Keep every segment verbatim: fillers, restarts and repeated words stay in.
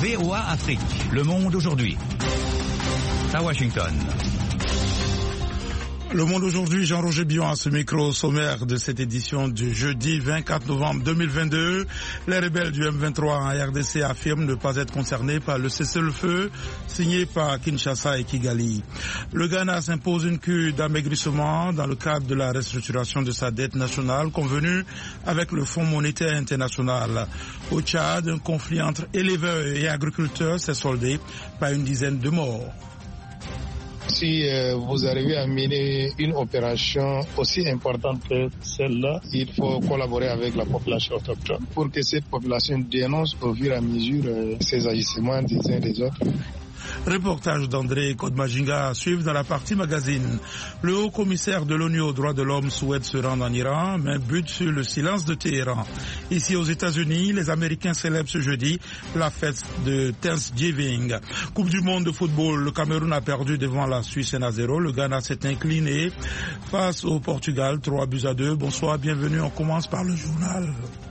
V O A Afrique, Le Monde aujourd'hui. À Washington. Le Monde aujourd'hui, Jean-Roger Bion à ce micro sommaire de cette édition du jeudi vingt-quatre novembre deux mille vingt-deux. Les rebelles du M vingt-trois en R D C affirment ne pas être concernés par le cessez-le-feu signé par Kinshasa et Kigali. Le Ghana s'impose une cure d'amaigrissement dans le cadre de la restructuration de sa dette nationale convenue avec le Fonds monétaire international. Au Tchad, un conflit entre éleveurs et agriculteurs s'est soldé par une dizaine de morts. Si euh, vous arrivez à mener une opération aussi importante que celle-là, il faut collaborer avec la population autochtone pour que cette population dénonce au fur et à mesure euh, ces agissements des uns des autres. Reportage d'André Kodmajinga à suivre dans la partie magazine. Le haut commissaire de l'ONU aux droits de l'homme souhaite se rendre en Iran, mais bute sur le silence de Téhéran. Ici aux États-Unis, les Américains célèbrent ce jeudi la fête de Thanksgiving. Coupe du monde de football, le Cameroun a perdu devant la Suisse un à zéro. Le Ghana s'est incliné face au Portugal, trois buts à deux. Bonsoir, bienvenue. On commence par le journal.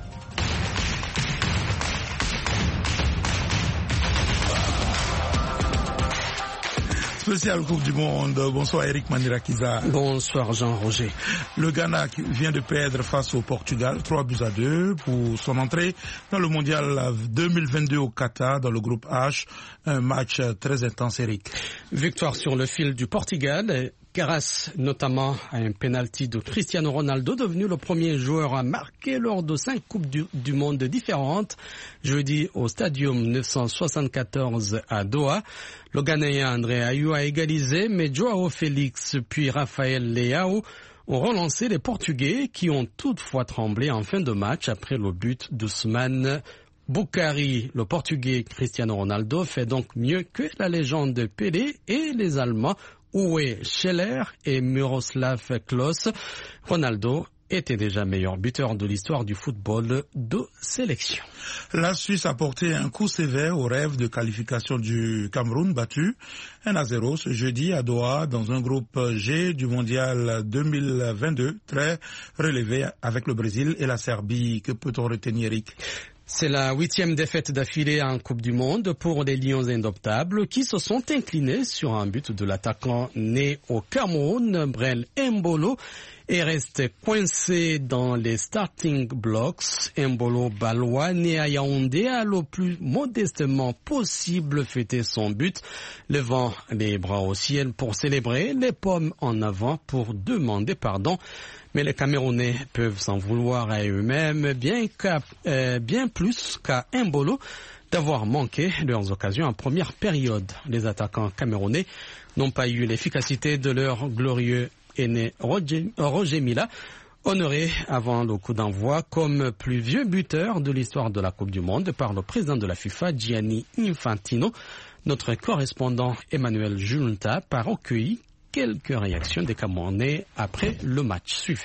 Spécial Coupe du Monde. Bonsoir Eric Manirakiza. Bonsoir Jean-Roger. Le Ghana qui vient de perdre face au Portugal, trois buts à deux pour son entrée dans le mondial deux mille vingt-deux au Qatar dans le groupe H. Un match très intense, Eric. Victoire sur le fil du Portugal. Grâce notamment à un penalty de Cristiano Ronaldo, devenu le premier joueur à marquer lors de cinq Coupes du, du Monde différentes, jeudi au Stadium neuf cent soixante-quatorze à Doha. Le Ghanéen André Ayew a égalisé, mais Joao Félix puis Raphaël Leao ont relancé les Portugais qui ont toutefois tremblé en fin de match après le but d'Ousmane Boukari. Le Portugais Cristiano Ronaldo fait donc mieux que la légende Pelé et les Allemands Uwe Scheller et Miroslav Klose. Ronaldo était déjà meilleur buteur de l'histoire du football de sélection. La Suisse a porté un coup sévère au rêve de qualification du Cameroun battu un à zéro ce jeudi à Doha dans un groupe G du mondial deux mille vingt-deux très relevé avec le Brésil et la Serbie. Que peut-on retenir, Eric? C'est la huitième défaite d'affilée en Coupe du Monde pour les Lions indomptables qui se sont inclinés sur un but de l'attaquant né au Cameroun, Brel Embolo, et reste coincé dans les starting blocks. Embolo Balois, né à Yaoundé, a le plus modestement possible fêté son but, levant les bras au ciel pour célébrer, les pommes en avant pour demander pardon. Mais les Camerounais peuvent s'en vouloir à eux-mêmes, bien, qu'à, euh, bien plus qu'à Embolo, d'avoir manqué leurs occasions en première période. Les attaquants camerounais n'ont pas eu l'efficacité de leur glorieux aîné Roger, Roger Mila, honoré avant le coup d'envoi comme plus vieux buteur de l'histoire de la Coupe du Monde par le président de la FIFA, Gianni Infantino. Notre correspondant Emmanuel Junta a recueilli quelques réactions des Camerounais après le match suivant.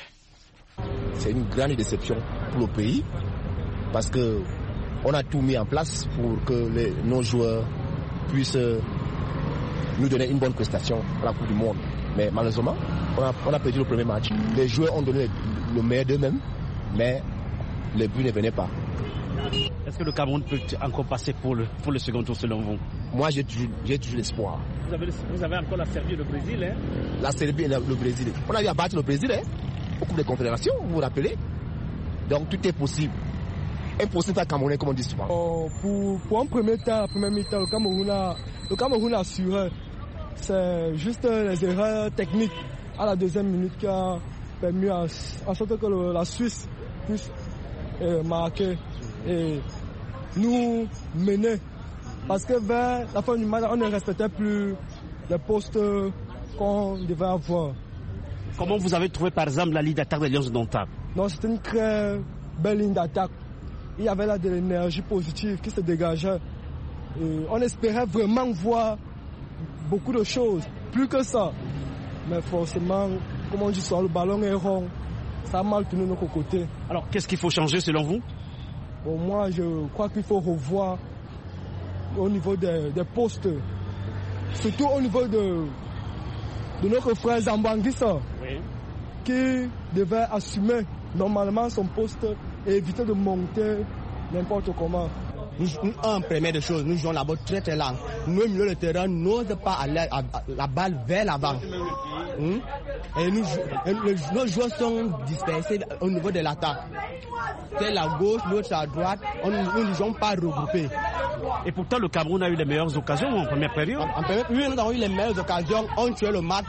C'est une grande déception pour le pays parce que on a tout mis en place pour que les, nos joueurs puissent nous donner une bonne prestation à la Coupe du Monde. Mais malheureusement, on a, on a perdu le premier match. Les joueurs ont donné le meilleur d'eux-mêmes, mais les buts ne venaient pas. Est-ce que le Cameroun peut encore passer pour le, pour le second tour selon vous? Moi, j'ai toujours, j'ai toujours l'espoir. Vous avez, vous avez encore la Serbie et le Brésil, hein? La Serbie et le Brésil. On a eu à battre le Brésil, hein, au Coupe des Confédérations, vous vous rappelez? Donc tout est possible. Impossible à Camerounais, comme on dit souvent. Oh, pour, pour un premier temps, la première mi-temps, le Cameroun a, le Cameroun a assuré. C'est juste les erreurs techniques à la deuxième minute qui a permis à, à sorte que le, la Suisse puisse euh, marquer et nous mener. Parce que vers la fin du match, on ne respectait plus les postes qu'on devait avoir. Comment vous avez trouvé par exemple la ligne d'attaque des Lions indomptables? Non, c'était une très belle ligne d'attaque. Il y avait là de l'énergie positive qui se dégageait. Et on espérait vraiment voir beaucoup de choses, plus que ça. Mais forcément, comme on dit sur le ballon est rond, ça a mal tourné de notre côté. Alors, qu'est-ce qu'il faut changer selon vous? Pour moi, je crois qu'il faut revoir au niveau des, des postes, surtout au niveau de, de notre frère Zambanguissa, oui, qui devait assumer normalement son poste et éviter de monter n'importe comment. nous, nous, en première des choses, nous jouons la balle très très lent. Nous, au milieu de terrain, n'osent pas aller à, à, la balle vers l'avant. Hum? Et nous, et les, nos joueurs sont dispersés au niveau de l'attaque. C'est à gauche, l'autre à droite, on, nous ne jouons pas regroupés. Et pourtant, le Cameroun a eu les meilleures occasions en première période. En, en première, oui, nous avons eu les meilleures occasions, on tuait le match.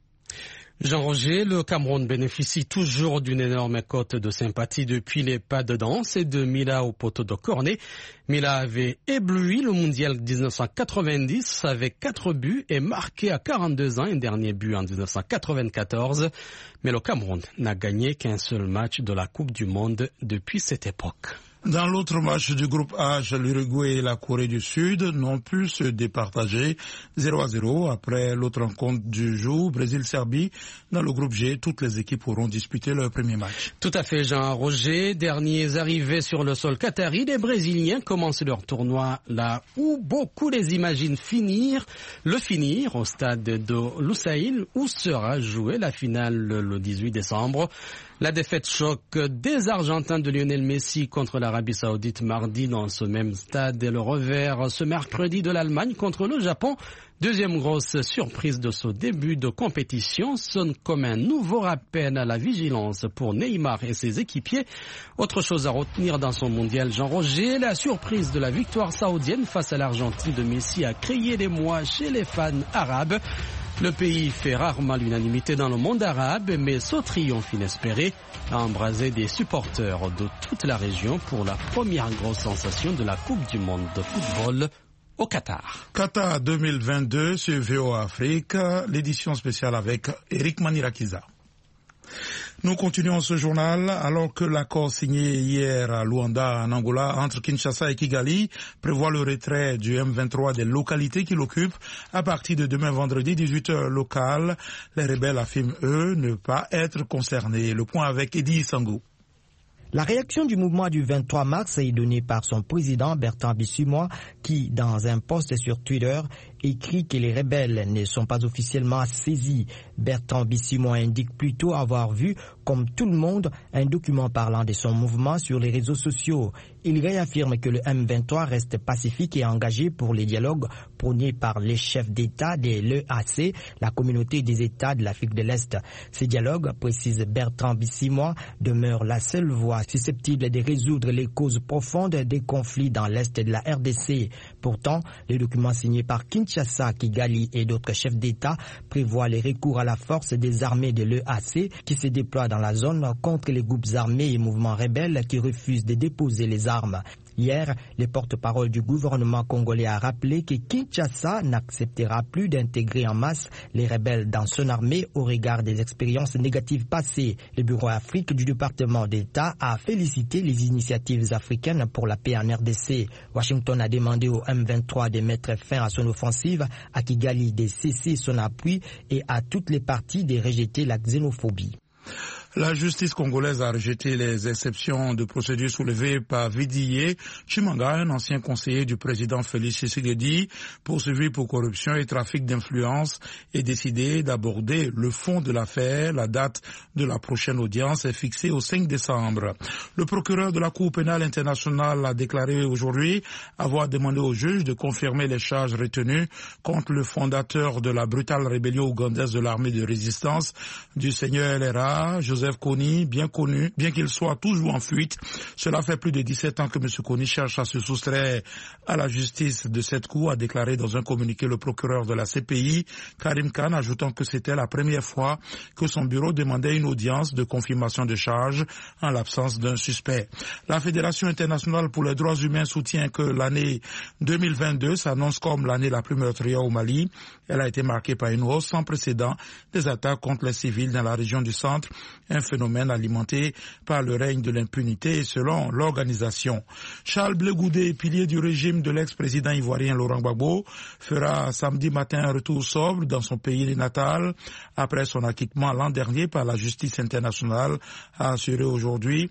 Jean-Roger, le Cameroun bénéficie toujours d'une énorme cote de sympathie depuis les pas de danse et de Mila au poteau de Cornet. Mila avait ébloui le mondial dix-neuf cent quatre-vingt-dix avec quatre buts et marqué à quarante-deux ans un dernier but en dix-neuf cent quatre-vingt-quatorze. Mais le Cameroun n'a gagné qu'un seul match de la Coupe du Monde depuis cette époque. Dans l'autre match du groupe H, l'Uruguay et la Corée du Sud n'ont pu se départager zéro à zéro après l'autre rencontre du jour, Brésil-Serbie. Dans le groupe G, toutes les équipes auront disputé leur premier match. Tout à fait, Jean-Roger. Derniers arrivés sur le sol qatari, les Brésiliens commencent leur tournoi là où beaucoup les imaginent finir. Le finir au stade de Lusail où sera jouée la finale le dix-huit décembre. La défaite choc des Argentins de Lionel Messi contre l'Arabie Saoudite mardi dans ce même stade et le revers ce mercredi de l'Allemagne contre le Japon. Deuxième grosse surprise de ce début de compétition sonne comme un nouveau rappel à la vigilance pour Neymar et ses équipiers. Autre chose à retenir dans son mondial, Jean-Roger, la surprise de la victoire saoudienne face à l'Argentine de Messi a créé l'émoi chez les fans arabes. Le pays fait rarement l'unanimité dans le monde arabe, mais ce triomphe inespéré a embrasé des supporters de toute la région pour la première grosse sensation de la Coupe du Monde de football au Qatar. Qatar deux mille vingt-deux sur V O A Afrique, l'édition spéciale avec Eric Manirakiza. Nous continuons ce journal alors que l'accord signé hier à Luanda, en Angola, entre Kinshasa et Kigali prévoit le retrait du M vingt-trois des localités qui l'occupent à partir de demain vendredi dix-huit heures locales. Les rebelles affirment, eux, ne pas être concernés. Le point avec Eddie Sangou. La réaction du mouvement du vingt-trois mars est donnée par son président Bertrand Bisimwa qui, dans un post sur Twitter, écrit que les rebelles ne sont pas officiellement saisis. Bertrand Bisimwa indique plutôt avoir vu, comme tout le monde, un document parlant de son mouvement sur les réseaux sociaux. Il réaffirme que le M vingt-trois reste pacifique et engagé pour les dialogues prônés par les chefs d'État de l'E A C, la communauté des États de l'Afrique de l'Est. Ces dialogues, précise Bertrand Bisimwa, demeurent la seule voie susceptible de résoudre les causes profondes des conflits dans l'Est de la R D C. Pourtant, les documents signés par Kinshasa, Kigali et d'autres chefs d'État prévoient les recours à la force des armées de l'E A C qui se déploient dans la zone contre les groupes armés et mouvements rebelles qui refusent de déposer les armes. Hier, le porte-parole du gouvernement congolais a rappelé que Kinshasa n'acceptera plus d'intégrer en masse les rebelles dans son armée au regard des expériences négatives passées. Le Bureau Afrique du département d'État a félicité les initiatives africaines pour la paix en R D C. Washington a demandé au M vingt-trois de mettre fin à son offensive, à Kigali de cesser son appui et à toutes les parties de rejeter la xénophobie. La justice congolaise a rejeté les exceptions de procédure soulevées par Vidiye Chimanga, un ancien conseiller du président Félix Tshisekedi, poursuivi pour corruption et trafic d'influence, et décidé d'aborder le fond de l'affaire. La date de la prochaine audience est fixée au cinq décembre. Le procureur de la Cour pénale internationale a déclaré aujourd'hui avoir demandé au juge de confirmer les charges retenues contre le fondateur de la brutale rébellion ougandaise de l'armée de résistance du Seigneur L R A, Joseph Kony, bien connu, bien qu'il soit toujours en fuite. Cela fait plus de dix-sept ans que M. Kony cherche à se soustraire à la justice de cette cour, a déclaré dans un communiqué le procureur de la C P I, Karim Khan, ajoutant que c'était la première fois que son bureau demandait une audience de confirmation de charge en l'absence d'un suspect. La Fédération internationale pour les droits humains soutient que l'année deux mille vingt-deux s'annonce comme l'année la plus meurtrière au Mali. Elle a été marquée par une hausse sans précédent des attaques contre les civils dans la région du centre, un phénomène alimenté par le règne de l'impunité et selon l'organisation. Charles Blé Goudé, pilier du régime de l'ex-président ivoirien Laurent Gbagbo, fera samedi matin un retour sobre dans son pays natal après son acquittement l'an dernier par la justice internationale, a assuré aujourd'hui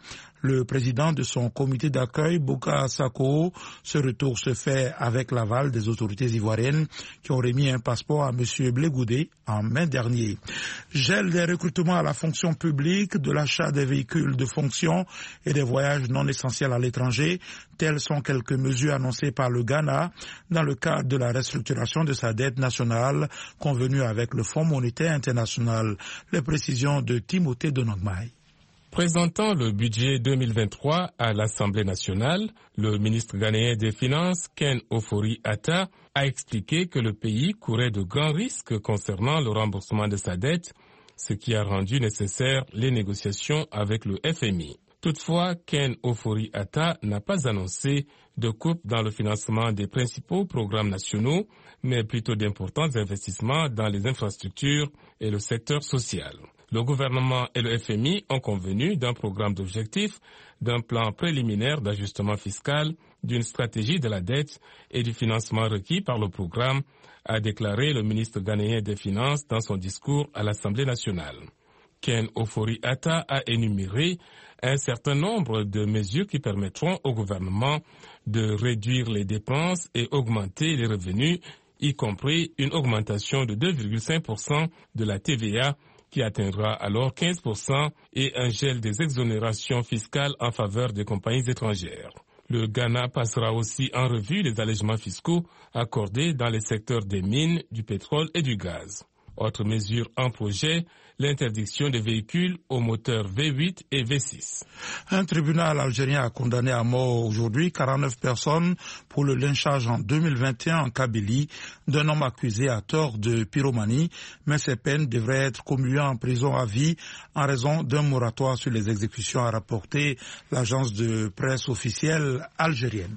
le président de son comité d'accueil, Bouka Sako. Ce retour se fait avec l'aval des autorités ivoiriennes qui ont remis un passeport à M. Blegoudé en mai dernier. Gel des recrutements à la fonction publique, de l'achat des véhicules de fonction et des voyages non essentiels à l'étranger. Telles sont quelques mesures annoncées par le Ghana dans le cadre de la restructuration de sa dette nationale convenue avec le Fonds monétaire international. Les précisions de Timothée Donogmaï. Présentant le budget deux mille vingt-trois à l'Assemblée nationale, le ministre ghanéen des Finances, Ken Ofori-Atta, a expliqué que le pays courait de grands risques concernant le remboursement de sa dette, ce qui a rendu nécessaire les négociations avec le F M I. Toutefois, Ken Ofori-Atta n'a pas annoncé de coupe dans le financement des principaux programmes nationaux, mais plutôt d'importants investissements dans les infrastructures et le secteur social. Le gouvernement et le F M I ont convenu d'un programme d'objectifs, d'un plan préliminaire d'ajustement fiscal, d'une stratégie de la dette et du financement requis par le programme, a déclaré le ministre ghanéen des Finances dans son discours à l'Assemblée nationale. Ken Ofori-Atta a énuméré un certain nombre de mesures qui permettront au gouvernement de réduire les dépenses et augmenter les revenus, y compris une augmentation de deux virgule cinq pour cent de la T V A qui atteindra alors quinze pour cent et un gel des exonérations fiscales en faveur des compagnies étrangères. Le Ghana passera aussi en revue les allègements fiscaux accordés dans les secteurs des mines, du pétrole et du gaz. Autre mesure en projet, l'interdiction des véhicules aux moteurs V huit et V six. Un tribunal algérien a condamné à mort aujourd'hui quarante-neuf personnes pour le lynchage en deux mille vingt et un en Kabylie d'un homme accusé à tort de pyromanie, mais ces peines devraient être commuées en prison à vie en raison d'un moratoire sur les exécutions, a rapporté l'agence de presse officielle algérienne.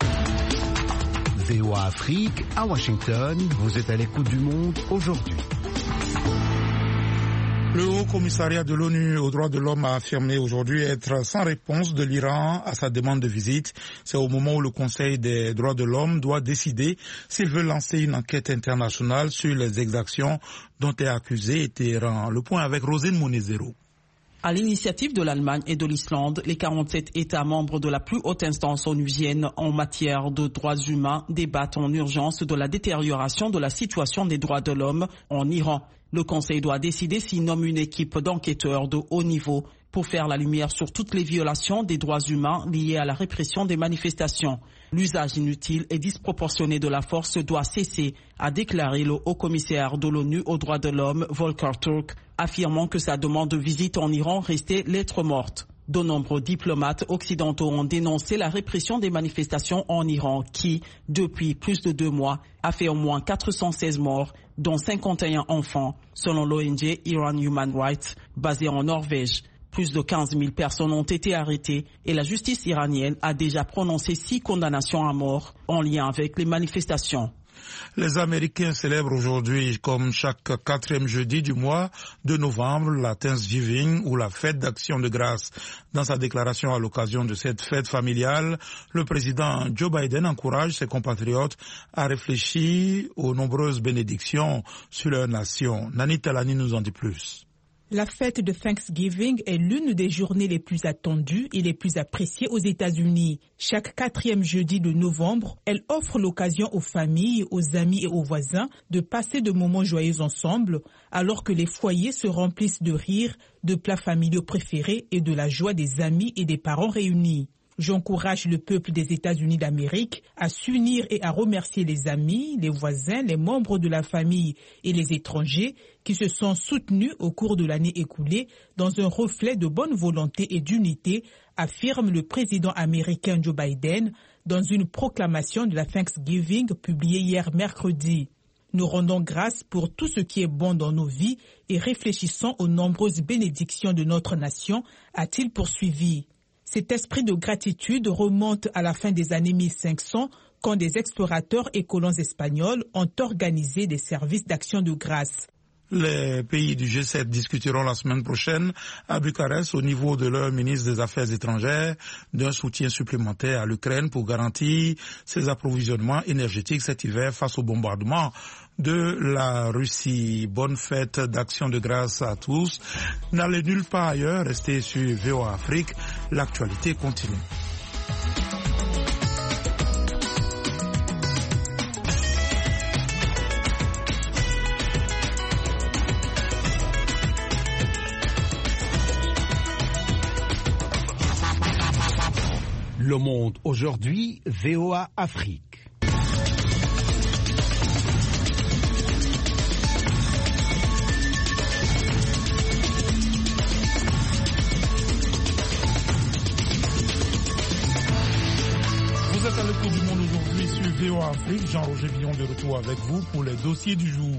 V O A Afrique, à Washington, vous êtes à l'écoute du monde aujourd'hui. Le Haut Commissariat de l'ONU aux droits de l'homme a affirmé aujourd'hui être sans réponse de l'Iran à sa demande de visite. C'est au moment où le Conseil des droits de l'homme doit décider s'il veut lancer une enquête internationale sur les exactions dont est accusé Téhéran. Le point avec Rosine Monezero. À l'initiative de l'Allemagne et de l'Islande, les quarante-sept États membres de la plus haute instance onusienne en matière de droits humains débattent en urgence de la détérioration de la situation des droits de l'homme en Iran. Le Conseil doit décider s'il nomme une équipe d'enquêteurs de haut niveau pour faire la lumière sur toutes les violations des droits humains liées à la répression des manifestations. L'usage inutile et disproportionné de la force doit cesser, a déclaré le haut-commissaire de l'ONU aux droits de l'homme, Volker Turk, affirmant que sa demande de visite en Iran restait lettre morte. De nombreux diplomates occidentaux ont dénoncé la répression des manifestations en Iran qui, depuis plus de deux mois, a fait au moins quatre cent seize morts, dont cinquante et un enfants, selon l'O N G Iran Human Rights, basée en Norvège. Plus de quinze mille personnes ont été arrêtées et la justice iranienne a déjà prononcé six condamnations à mort en lien avec les manifestations. Les Américains célèbrent aujourd'hui, comme chaque quatrième jeudi du mois de novembre, la Thanksgiving ou la fête d'action de grâce. Dans sa déclaration à l'occasion de cette fête familiale, le président Joe Biden encourage ses compatriotes à réfléchir aux nombreuses bénédictions sur leur nation. Nani Talani nous en dit plus. La fête de Thanksgiving est l'une des journées les plus attendues et les plus appréciées aux États-Unis. Chaque quatrième jeudi de novembre, elle offre l'occasion aux familles, aux amis et aux voisins de passer de moments joyeux ensemble, alors que les foyers se remplissent de rires, de plats familiaux préférés et de la joie des amis et des parents réunis. J'encourage le peuple des États-Unis d'Amérique à s'unir et à remercier les amis, les voisins, les membres de la famille et les étrangers qui se sont soutenus au cours de l'année écoulée dans un reflet de bonne volonté et d'unité, affirme le président américain Joe Biden dans une proclamation de la Thanksgiving publiée hier mercredi. Nous rendons grâce pour tout ce qui est bon dans nos vies et réfléchissons aux nombreuses bénédictions de notre nation, a-t-il poursuivi. Cet esprit de gratitude remonte à la fin des années mille cinq cents, quand des explorateurs et colons espagnols ont organisé des services d'action de grâce. Les pays du G sept discuteront la semaine prochaine à Bucarest au niveau de leur ministre des Affaires étrangères d'un soutien supplémentaire à l'Ukraine pour garantir ses approvisionnements énergétiques cet hiver face au bombardement de la Russie. Bonne fête d'Action de grâce à tous. N'allez nulle part ailleurs, restez sur V O A Afrique. L'actualité continue. Le Monde aujourd'hui, V O A Afrique. Vous êtes à l'écoute du Monde aujourd'hui sur V O A Afrique. Jean-Roger Billon de retour avec vous pour les dossiers du jour.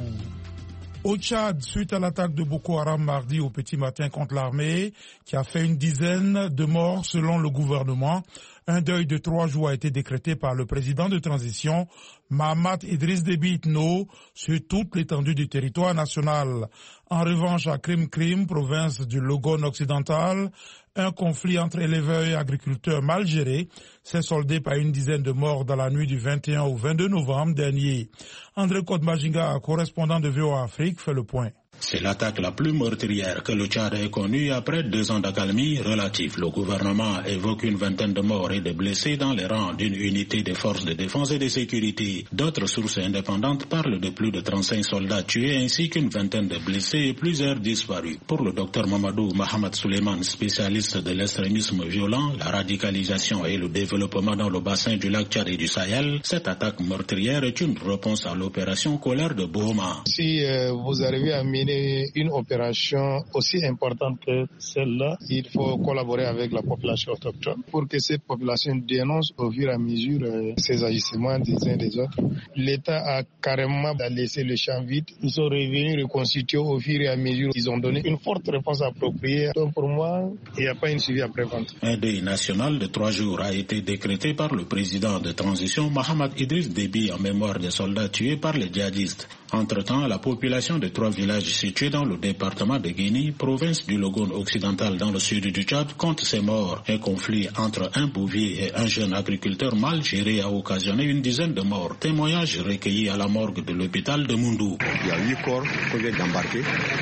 Au Tchad, suite à l'attaque de Boko Haram mardi au petit matin contre l'armée, qui a fait une dizaine de morts selon le gouvernement, un deuil de trois jours a été décrété par le président de transition, Mahamat Idriss Déby Itno, sur toute l'étendue du territoire national. En revanche, à Krim Krim, province du Logone occidental, un conflit entre éleveurs et agriculteurs mal géré s'est soldé par une dizaine de morts dans la nuit du vingt et un au vingt-deux novembre dernier. André Kodmajinga, correspondant de V O A Afrique, fait le point. C'est l'attaque la plus meurtrière que le Tchad ait connue après deux ans d'accalmie relative. Le gouvernement évoque une vingtaine de morts et de blessés dans les rangs d'une unité des forces de défense et de sécurité. D'autres sources indépendantes parlent de plus de trente-cinq soldats tués ainsi qu'une vingtaine de blessés et plusieurs disparus. Pour le docteur Mamadou Mohamed Suleiman, spécialiste de l'extrémisme violent, la radicalisation et le développement dans le bassin du lac Tchad et du Sahel, cette attaque meurtrière est une réponse à l'opération Colère de Boma. Si euh, vous arrivez à mener une opération aussi importante que celle-là, il faut collaborer avec la population autochtone pour que cette population dénonce au fur et à mesure euh, ces agissements des uns des autres. L'État a carrément laissé le champ vide. Ils sont revenus reconstituer au fur et à mesure. Ils ont donné une forte réponse appropriée. Donc pour moi, il n'y a pas une suivi après-vente. Un deuil national de trois jours a été décrété par le président de transition, Mahamat Idriss Déby, en mémoire des soldats tués par les djihadistes. Entre-temps, la population de trois villages situés dans le département de Guinée, province du Logone occidental dans le sud du Tchad, compte ses morts. Un conflit entre un bouvier et un jeune agriculteur mal géré a occasionné une dizaine de morts. Témoignage recueilli à la morgue de l'hôpital de Moundou. Il y a huit corps qu'on vient d'embarquer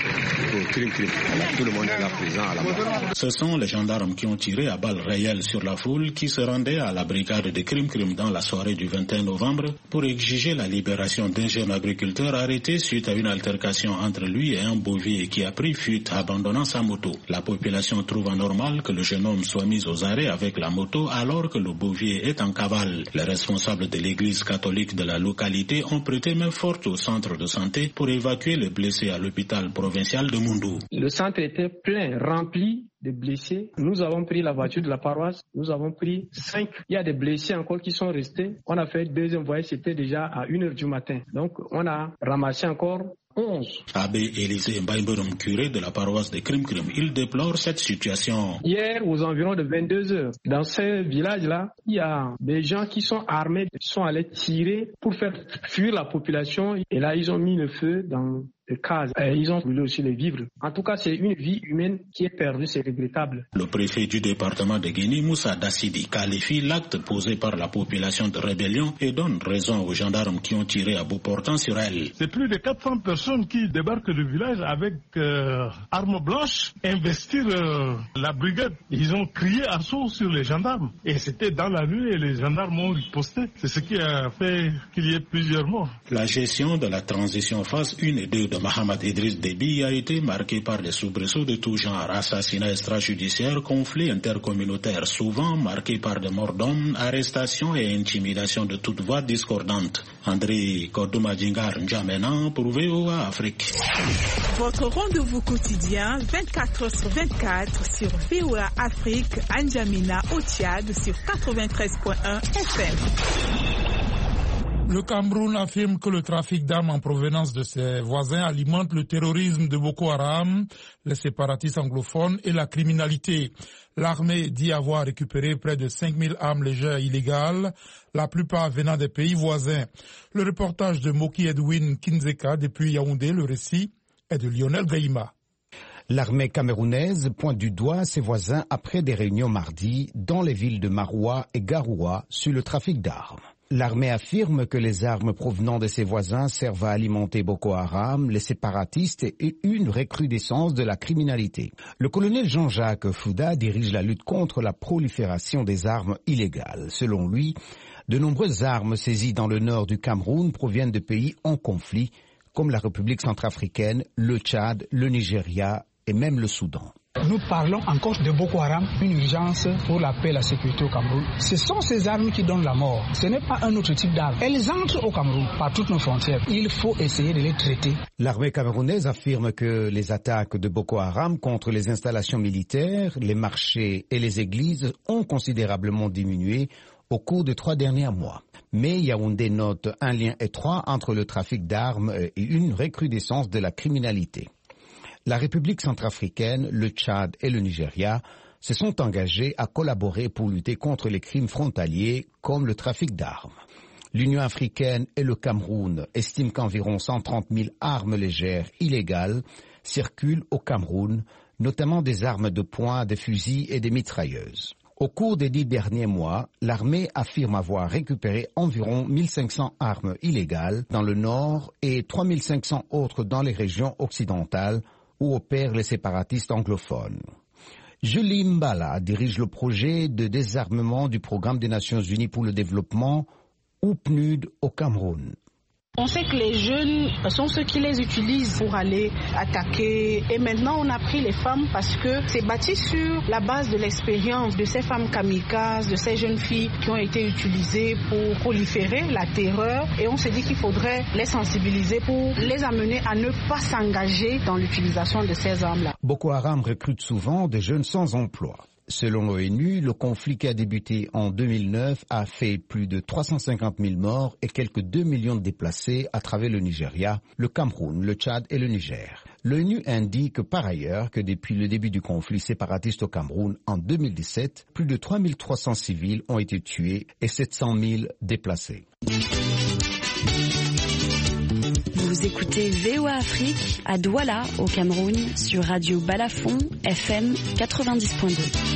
au Krim Krim. Tout le monde est là présent à la mort. Ce sont les gendarmes qui ont tiré à balles réelles sur la foule qui se rendait à la brigade de Krim Krim dans la soirée du vingt et un novembre pour exiger la libération d'un jeune agriculteur arrêté suite à une altercation entre lui et un bouvier qui a pris fuite abandonnant sa moto. La population trouve anormal que le jeune homme soit mis aux arrêts avec la moto alors que le bouvier est en cavale. Les responsables de l'église catholique de la localité ont prêté main forte au centre de santé pour évacuer les blessés à l'hôpital provincial de Moundou. Le centre était plein, rempli de blessés. Nous avons pris la voiture de la paroisse, nous avons pris cinq. Il y a des blessés encore qui sont restés. On a fait le deuxième voyage, c'était déjà à une heure du matin. Donc on a ramassé encore onze. Abbé Élisée Mbaïmberum, curé de la paroisse de Krim Krim, il déplore cette situation. Hier, aux environs de vingt-deux heures, dans ce village-là, il y a des gens qui sont armés, sont allés tirer pour faire fuir la population. Et là, ils ont mis le feu dans les cases. Et ils ont brûlé aussi les vivres. En tout cas, c'est une vie humaine qui est perdue, c'est regrettable. Le préfet du département de Guinée, Moussa Dassidi, qualifie l'acte posé par la population de rébellion et donne raison aux gendarmes qui ont tiré à bout portant sur elle. C'est plus de quatre cents personnes qui débarquent du village avec euh, armes blanches, investir euh, la brigade. Ils ont crié assaut sur les gendarmes. Et c'était dans la nuit et les gendarmes ont riposté. C'est ce qui a fait qu'il y ait plusieurs morts. La gestion de la transition phase un et deux de Mahamat Idriss Déby a été marquée par des soubresauts de tout genre, assassinats extrajudiciaires, conflits intercommunautaires, souvent marqués par des morts d'hommes, arrestations et intimidations de toutes voix discordantes. André Kodoumadjingar N'Djamena pour V O A Afrique. Votre rendez-vous quotidien vingt-quatre heures sur vingt-quatre sur V O A Afrique, N'Djamena au Tchad sur quatre-vingt-treize point un F M. Le Cameroun affirme que le trafic d'armes en provenance de ses voisins alimente le terrorisme de Boko Haram, les séparatistes anglophones et la criminalité. L'armée dit avoir récupéré près de cinq mille armes légères illégales, la plupart venant des pays voisins. Le reportage de Moki Edwin Kinzeka depuis Yaoundé, le récit est de Lionel Gaïma. L'armée camerounaise pointe du doigt ses voisins après des réunions mardi dans les villes de Maroua et Garoua sur le trafic d'armes. L'armée affirme que les armes provenant de ses voisins servent à alimenter Boko Haram, les séparatistes et une recrudescence de la criminalité. Le colonel Jean-Jacques Fouda dirige la lutte contre la prolifération des armes illégales. Selon lui, de nombreuses armes saisies dans le nord du Cameroun proviennent de pays en conflit, comme la République centrafricaine, le Tchad, le Nigeria et même le Soudan. Nous parlons encore de Boko Haram, une urgence pour la paix et la sécurité au Cameroun. Ce sont ces armes qui donnent la mort. Ce n'est pas un autre type d'armes. Elles entrent au Cameroun par toutes nos frontières. Il faut essayer de les traiter. L'armée camerounaise affirme que les attaques de Boko Haram contre les installations militaires, les marchés et les églises ont considérablement diminué au cours des trois derniers mois. Mais Yaoundé note un lien étroit entre le trafic d'armes et une recrudescence de la criminalité. La République centrafricaine, le Tchad et le Nigeria se sont engagés à collaborer pour lutter contre les crimes frontaliers comme le trafic d'armes. L'Union africaine et le Cameroun estiment qu'environ cent trente mille armes légères illégales circulent au Cameroun, notamment des armes de poing, des fusils et des mitrailleuses. Au cours des dix derniers mois, l'armée affirme avoir récupéré environ mille cinq cents armes illégales dans le nord et trois mille cinq cents autres dans les régions occidentales où opèrent les séparatistes anglophones. Julie Mbala dirige le projet de désarmement du Programme des Nations Unies pour le développement, ou P N U D, au Cameroun. On sait que les jeunes sont ceux qui les utilisent pour aller attaquer. Et maintenant, on a pris les femmes parce que c'est bâti sur la base de l'expérience de ces femmes kamikazes, de ces jeunes filles qui ont été utilisées pour proliférer la terreur. Et on s'est dit qu'il faudrait les sensibiliser pour les amener à ne pas s'engager dans l'utilisation de ces armes-là. Boko Haram recrute souvent des jeunes sans emploi. Selon l'ONU, le conflit qui a débuté en deux mille neuf a fait plus de trois cent cinquante mille morts et quelques deux millions de déplacés à travers le Nigeria, le Cameroun, le Tchad et le Niger. L'ONU indique par ailleurs que depuis le début du conflit séparatiste au Cameroun en deux mille dix-sept, plus de trois mille trois cents civils ont été tués et sept cent mille déplacés. Vous écoutez V O A Afrique à Douala, au Cameroun, sur Radio Balafon, F M quatre-vingt-dix point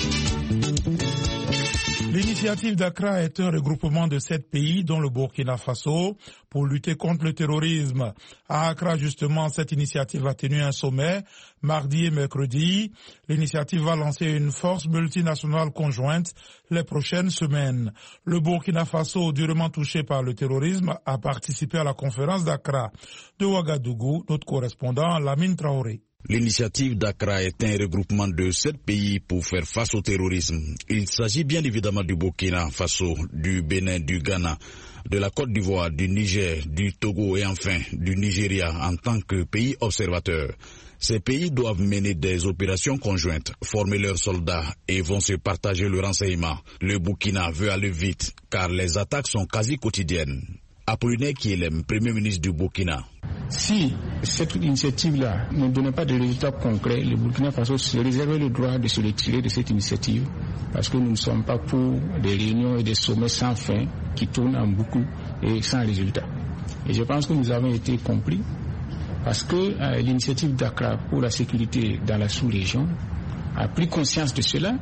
deux. L'initiative d'Accra est un regroupement de sept pays, dont le Burkina Faso, pour lutter contre le terrorisme. À Accra, justement, cette initiative a tenu un sommet mardi et mercredi. L'initiative va lancer une force multinationale conjointe les prochaines semaines. Le Burkina Faso, durement touché par le terrorisme, a participé à la conférence d'Accra. De Ouagadougou, notre correspondant Lamine Traoré. L'initiative d'Accra est un regroupement de sept pays pour faire face au terrorisme. Il s'agit bien évidemment du Burkina Faso, du Bénin, du Ghana, de la Côte d'Ivoire, du Niger, du Togo et enfin du Nigeria en tant que pays observateur. Ces pays doivent mener des opérations conjointes, former leurs soldats et vont se partager le renseignement. Le Burkina veut aller vite car les attaques sont quasi quotidiennes. Apollinaire Kielem, Premier ministre du Burkina. Si cette initiative-là ne donnait pas de résultats concrets, le Burkina Faso se réservait le droit de se retirer de cette initiative parce que nous ne sommes pas pour des réunions et des sommets sans fin qui tournent en boucle et sans résultat. Et je pense que nous avons été compris parce que euh, l'initiative d'Accra pour la sécurité dans la sous-région a pris conscience de cela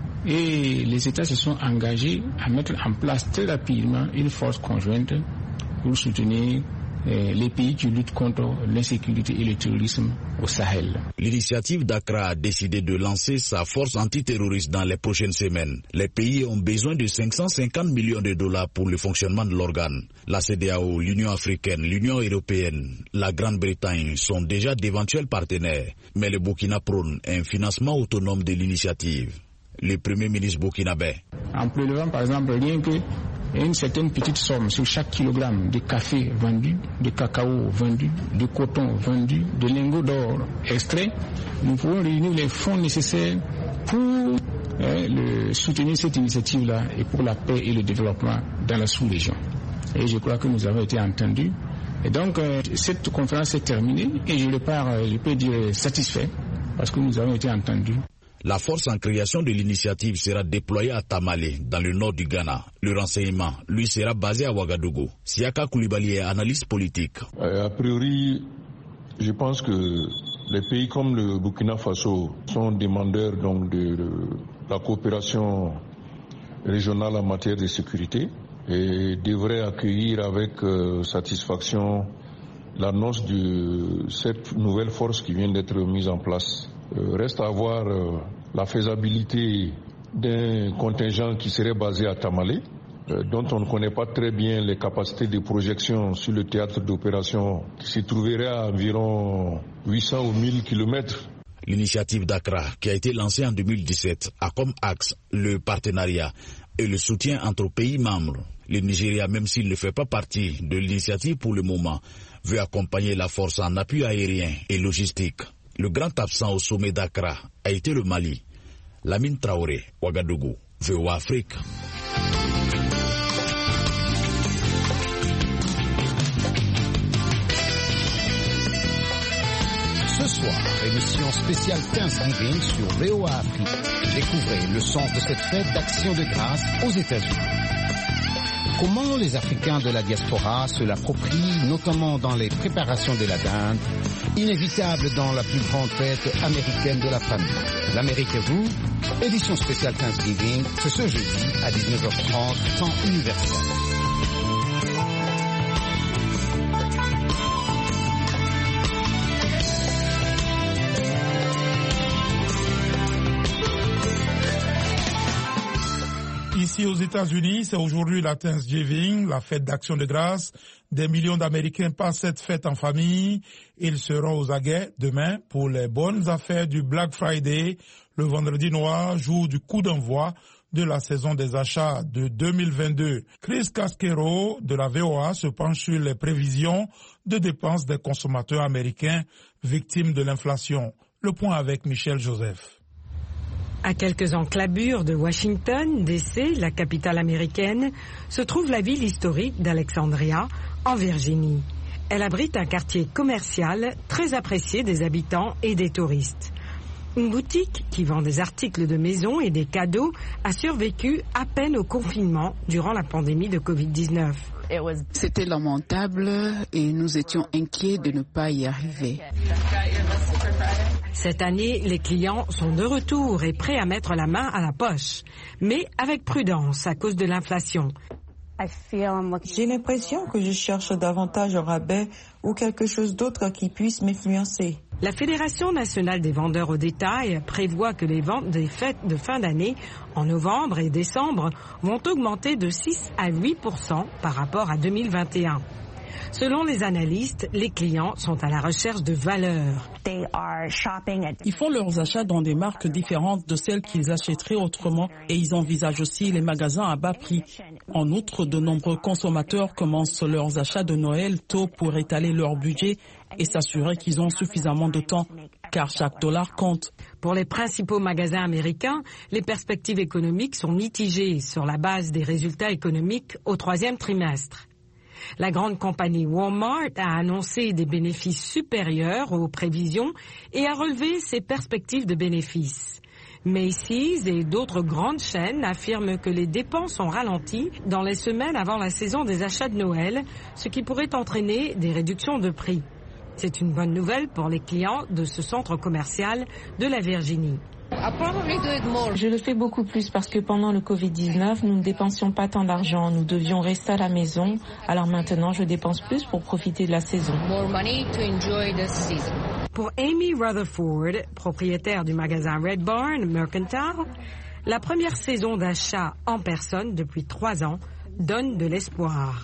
et les États se sont engagés à mettre en place très rapidement une force conjointe pour soutenir les pays qui luttent contre l'insécurité et le terrorisme au Sahel. L'initiative d'Accra a décidé de lancer sa force antiterroriste dans les prochaines semaines. Les pays ont besoin de cinq cent cinquante millions de dollars pour le fonctionnement de l'organe. La C D A O, l'Union africaine, l'Union européenne, la Grande-Bretagne sont déjà d'éventuels partenaires. Mais le Burkina prône un financement autonome de l'initiative. Le Premier ministre burkinabé. En prélevant par exemple rien que une certaine petite somme sur chaque kilogramme de café vendu, de cacao vendu, de coton vendu, de lingots d'or extraits, nous pouvons réunir les fonds nécessaires pour euh, le, soutenir cette initiative-là et pour la paix et le développement dans la sous-région. Et je crois que nous avons été entendus. Et donc, euh, cette conférence est terminée et je repars, euh, je peux dire, satisfait parce que nous avons été entendus. La force en création de l'initiative sera déployée à Tamale, dans le nord du Ghana. Le renseignement, lui, sera basé à Ouagadougou. Siaka Koulibaly est analyste politique. Euh, a priori, Je pense que les pays comme le Burkina Faso sont demandeurs donc de, de la coopération régionale en matière de sécurité et devraient accueillir avec euh, satisfaction l'annonce de cette nouvelle force qui vient d'être mise en place. Euh, reste à voir euh, la faisabilité d'un contingent qui serait basé à Tamale, euh, dont on ne connaît pas très bien les capacités de projection sur le théâtre d'opération, qui se trouverait à environ huit cents ou mille kilomètres. L'initiative d'Accra, qui a été lancée en deux mille dix-sept, a comme axe le partenariat et le soutien entre pays membres. Le Nigeria, même s'il ne fait pas partie de l'initiative pour le moment, veut accompagner la force en appui aérien et logistique. Le grand absent au sommet d'Accra a été le Mali. Lamine Traoré, Ouagadougou, V O A Afrique. Ce soir, émission spéciale Thanksgiving sur V O A Afrique. Découvrez le sens de cette fête d'action de grâce aux États-Unis. Comment les Africains de la diaspora se l'approprient, notamment dans les préparations de la dinde, inévitable dans la plus grande fête américaine de la famille. L'Amérique et vous, édition spéciale Thanksgiving, c'est ce jeudi à dix-neuf heures trente, temps universel. Ici aux États-Unis, c'est aujourd'hui la Thanksgiving, la fête d'action de grâce. Des millions d'Américains passent cette fête en famille. Ils seront aux aguets demain pour les bonnes affaires du Black Friday, le vendredi noir, jour du coup d'envoi de la saison des achats de deux mille vingt-deux. Chris Casquero de la V O A se penche sur les prévisions de dépenses des consommateurs américains victimes de l'inflation. Le point avec Michel Joseph. À quelques enclabures de Washington, D C, la capitale américaine, se trouve la ville historique d'Alexandria, en Virginie. Elle abrite un quartier commercial très apprécié des habitants et des touristes. Une boutique qui vend des articles de maison et des cadeaux a survécu à peine au confinement durant la pandémie de covid dix-neuf. C'était lamentable et nous étions inquiets de ne pas y arriver. Cette année, les clients sont de retour et prêts à mettre la main à la poche, mais avec prudence à cause de l'inflation. J'ai l'impression que je cherche davantage un rabais ou quelque chose d'autre qui puisse m'influencer. La Fédération nationale des vendeurs au détail prévoit que les ventes des fêtes de fin d'année, en novembre et décembre, vont augmenter de six à huit pour cent par rapport à deux mille vingt et un. Selon les analystes, les clients sont à la recherche de valeur. Ils font leurs achats dans des marques différentes de celles qu'ils achèteraient autrement et ils envisagent aussi les magasins à bas prix. En outre, de nombreux consommateurs commencent leurs achats de Noël tôt pour étaler leur budget et s'assurer qu'ils ont suffisamment de temps, car chaque dollar compte. Pour les principaux magasins américains, les perspectives économiques sont mitigées sur la base des résultats économiques au troisième trimestre. La grande compagnie Walmart a annoncé des bénéfices supérieurs aux prévisions et a relevé ses perspectives de bénéfices. Macy's et d'autres grandes chaînes affirment que les dépenses ont ralenti dans les semaines avant la saison des achats de Noël, ce qui pourrait entraîner des réductions de prix. C'est une bonne nouvelle pour les clients de ce centre commercial de la Virginie. Je le fais beaucoup plus parce que pendant le covid dix-neuf, nous ne dépensions pas tant d'argent. Nous devions rester à la maison. Alors maintenant, je dépense plus pour profiter de la saison. Pour Amy Rutherford, propriétaire du magasin Red Barn Mercantile, la première saison d'achat en personne depuis trois ans donne de l'espoir.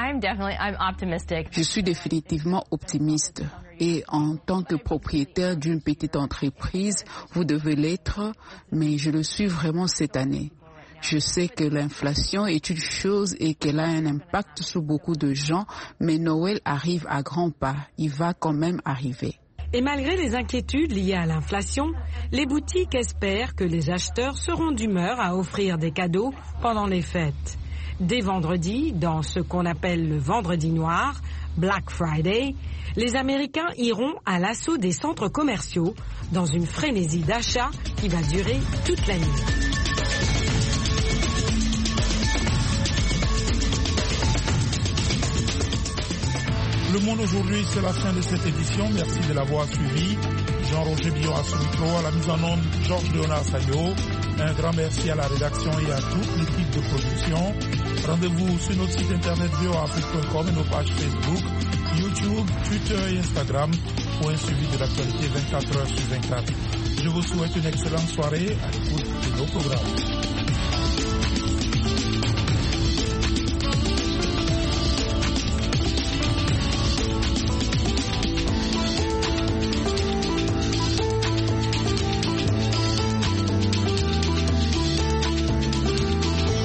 Je suis définitivement optimiste. Et en tant que propriétaire d'une petite entreprise, vous devez l'être, mais je le suis vraiment cette année. Je sais que l'inflation est une chose et qu'elle a un impact sur beaucoup de gens, mais Noël arrive à grands pas. Il va quand même arriver. Et malgré les inquiétudes liées à l'inflation, les boutiques espèrent que les acheteurs seront d'humeur à offrir des cadeaux pendant les fêtes. Dès vendredi, dans ce qu'on appelle le vendredi noir, Black Friday, les Américains iront à l'assaut des centres commerciaux dans une frénésie d'achat qui va durer toute la nuit. Le monde monde aujourd'hui, c'est la fin de cette édition. Merci de l'avoir suivi. Jean-Roger Billon à ce micro, à la mise en onde, Georges Léonard Sagno. Un grand merci à la rédaction et à toute l'équipe de production. Rendez-vous sur notre site internet v o a afrique point com et nos pages Facebook, YouTube, Twitter et Instagram pour un suivi de l'actualité vingt-quatre heures sur vingt-quatre. Je vous souhaite une excellente soirée à l'écoute de nos programmes.